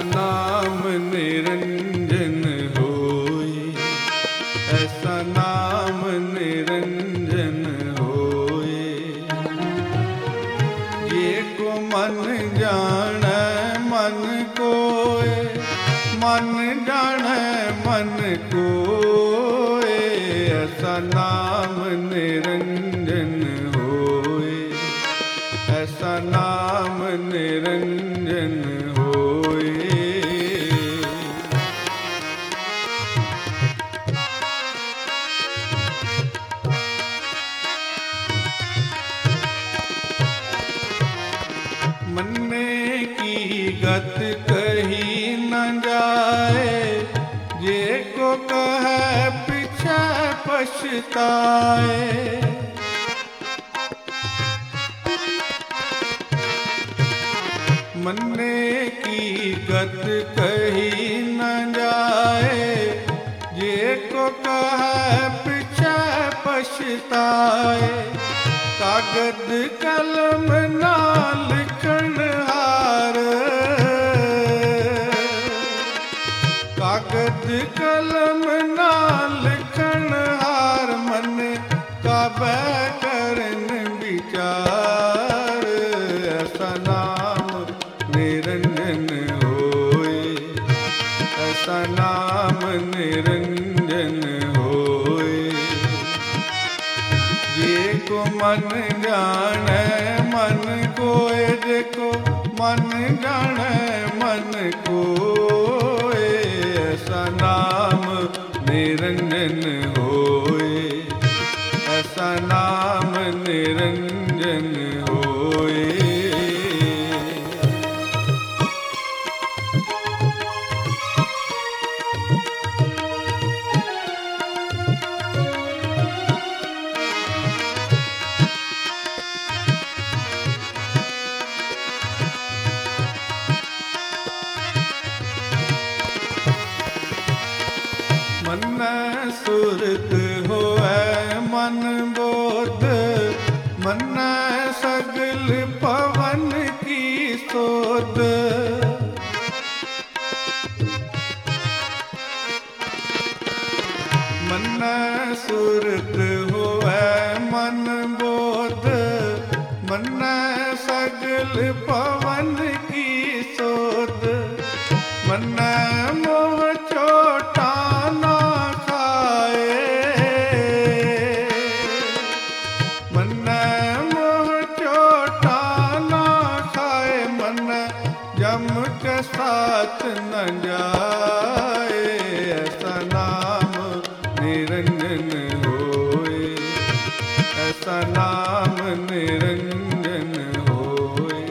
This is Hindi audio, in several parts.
नाम निरंजन होए, ऐसा नाम निरंजन होए। ये को मन जाने मन कोय, मन जाने मन कोय, ऐसा नाम निरंजन होए, ऐसा नाम निरंजन होए। मन्ने की गत कही न जाए, जे को कहे पीछे पछताए। मन्ने की गत कही न जाए, जे को कहे पीछे पछताए। कागद कलम ना लिखन हार, कागद कलम ना लिखन हार, मन काबे करन विचार, ऐसा नाम निरंजन होए, ऐसा नाम निरंजन होए। जे को मन जाने मन कोय, जे को मन जाने मन कोय, ऐसा नाम निरंजन होए, ऐसा नाम निरंजन होए। मन सुरत होए मन बोध, मन सगल पवन की सोध। मन सुरत होए मन बोध, मन सगल पवन की सोध। मन मोह चोटा ना खाए, मन मोह चोटा ना खाए। मन जम के साथ न जाए, ऐसा नाम निरंजन होए, ऐसा नाम निरंजन होए।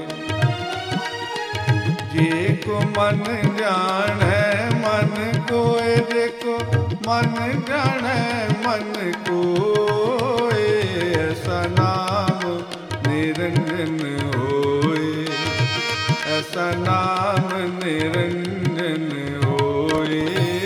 जे को मन जाने मन कोय, जे को मन जाने मन कोय, ऐसा नाम निरंजन होए, ऐसा नाम निरंजन होए।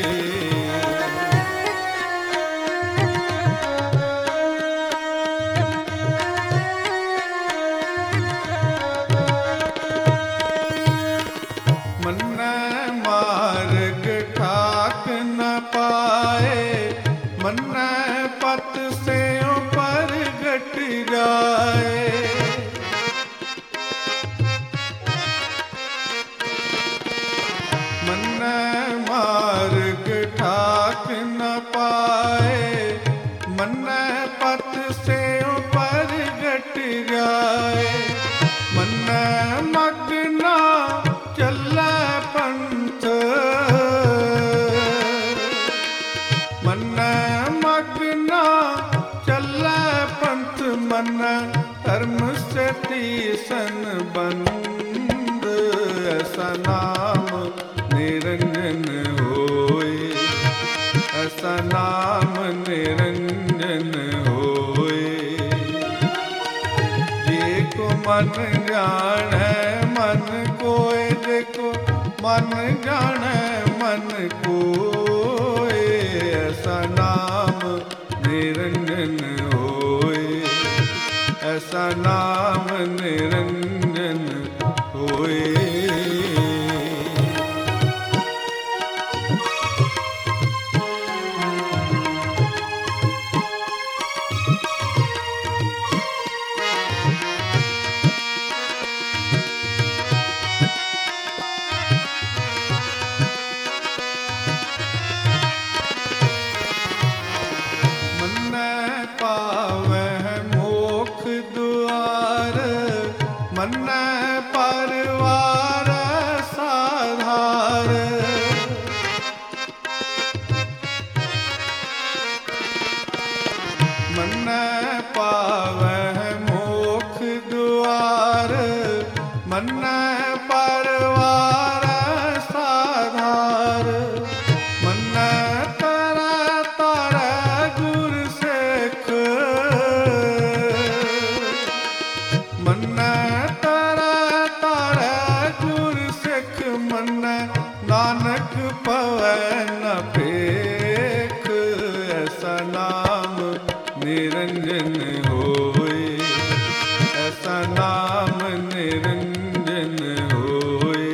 मन मार्ग ठाक न पाए, मन पत से पर घट जाए। मन मार्ग ठाक न पाए, मन पत से पर घट जाए। मन मगना चला पंथ, मन मगना चला पंथ। मन धर्म से तीसन बंद, ऐसा नाम निरंजन होए, ऐसा नाम निरंजन होए। जे को मन जाने मन कोय, जे को मन जाने मन कोय, ऐसा नाम निरंजन होए, ऐसा नाम निरंजन होए। मन्नै परवार साधार। मन्नै पावै मोक्ष दुआर। मन्नै परवार साधार। मन्नै तरै तरै गुर सिख। मन्नै तरै तरै गुर सिख। मन्नै नानक पवै न पेख। ऐसा नाम निरंजन होए। ऐसा नाम निरंजन होए।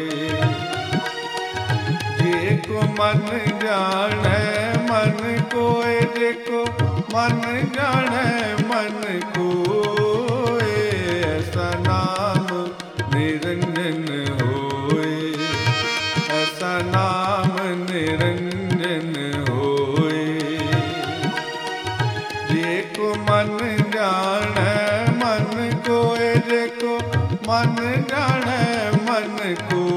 जेको मन जानै मन कोय। जेको मन जानै मन कोय। ऐसा नाम निरंजन होए। ऐसा नाम निरंजन होए। जेको मन जानै मन कोय। जेको मन जानै मन कोय।